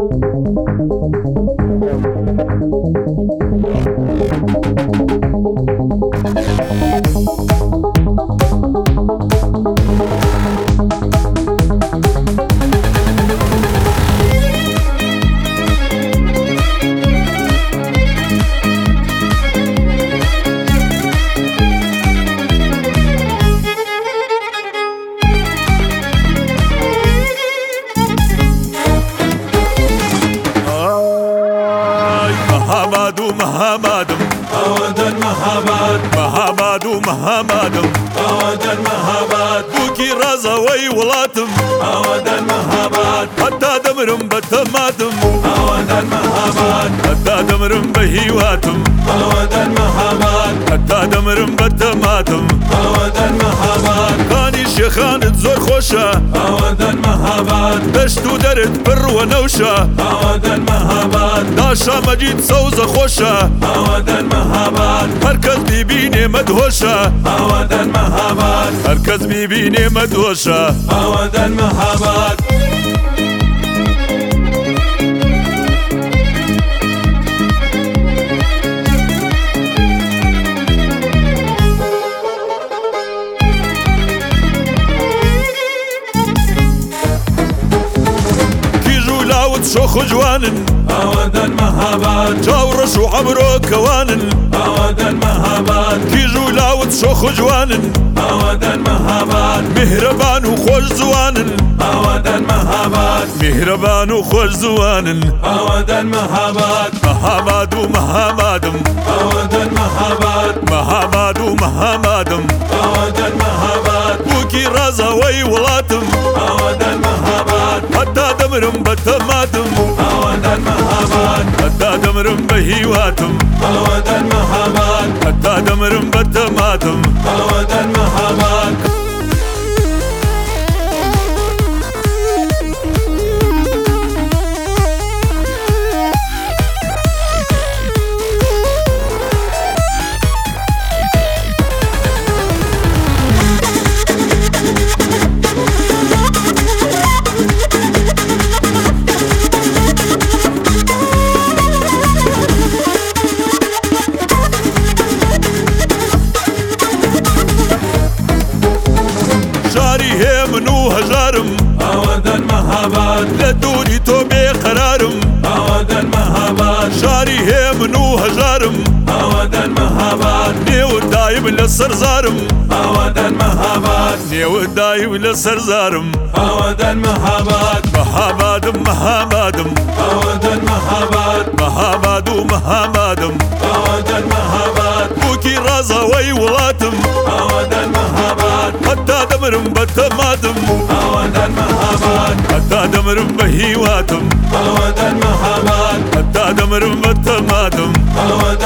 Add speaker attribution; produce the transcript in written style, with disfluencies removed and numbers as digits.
Speaker 1: مهابادم
Speaker 2: أودا مهاباد
Speaker 1: مهابادم
Speaker 2: أودا مهاباد
Speaker 1: بوكي رازا وي ولاتم
Speaker 2: أودا مهاباد
Speaker 1: حتى دمرم بتماتم
Speaker 2: أودا مهاباد
Speaker 1: حتى دمرم بهيواتم
Speaker 2: أودا مهاباد
Speaker 1: حتى دمرم بتماتم
Speaker 2: أودا مهاباد
Speaker 1: كاني شيخان زور خوشة
Speaker 2: أودا مهاباد
Speaker 1: دشتو درد بر ونوشة
Speaker 2: أودا مهاباد
Speaker 1: داشا مجيد سوزة خوشة
Speaker 2: أودا مهاباد
Speaker 1: هركز بيبيني مدهوشة
Speaker 2: أودا مهاباد
Speaker 1: هركز بيبيني مدهوشة
Speaker 2: أودا مهاباد
Speaker 1: شوخ جوانن
Speaker 2: أودا مهاباد
Speaker 1: جاورش وعمرو كوانن
Speaker 2: أودا مهاباد
Speaker 1: كيجو لاوت شوخ جوانن
Speaker 2: أودا مهاباد
Speaker 1: مهربان وخوش زوانن
Speaker 2: أودا مهاباد
Speaker 1: مهربان وخوش زوانن
Speaker 2: أودا مهاباد
Speaker 1: مهاباد ومهابادم
Speaker 2: أودا مهاباد
Speaker 1: مهاباد ومهابادم
Speaker 2: أودا مهاباد
Speaker 1: بوكي رازا وي ولاتم
Speaker 2: أودا مهاباد
Speaker 1: حتى دمرم بتماتم
Speaker 2: أودا مهاباد
Speaker 1: حتى دمرم بهيواتم
Speaker 2: أودا مهاباد
Speaker 1: حتى دمرم بتماتم
Speaker 2: أودا مهاباد
Speaker 1: منو هجارم
Speaker 2: أودا مهاباد
Speaker 1: لدوني توبي قرارم
Speaker 2: أودا مهاباد
Speaker 1: شاري هي منو هجارم
Speaker 2: أودا مهاباد
Speaker 1: نيو دايم للسرزارم
Speaker 2: أودا مهاباد
Speaker 1: نيو دايم للسرزارم
Speaker 2: أودا مهاباد
Speaker 1: مهابادم مهابادم
Speaker 2: أودا مهاباد
Speaker 1: مهاباد ومهابادم
Speaker 2: أودا مهاباد
Speaker 1: بوكي رازا وي ولاتم
Speaker 2: أودا مهاباد
Speaker 1: حتى دمرم بتماتم
Speaker 2: أودا مهاباد
Speaker 1: حتى دمرم بهيواتم
Speaker 2: أودا مهاباد
Speaker 1: حتى دمرم بتماتم
Speaker 2: أودا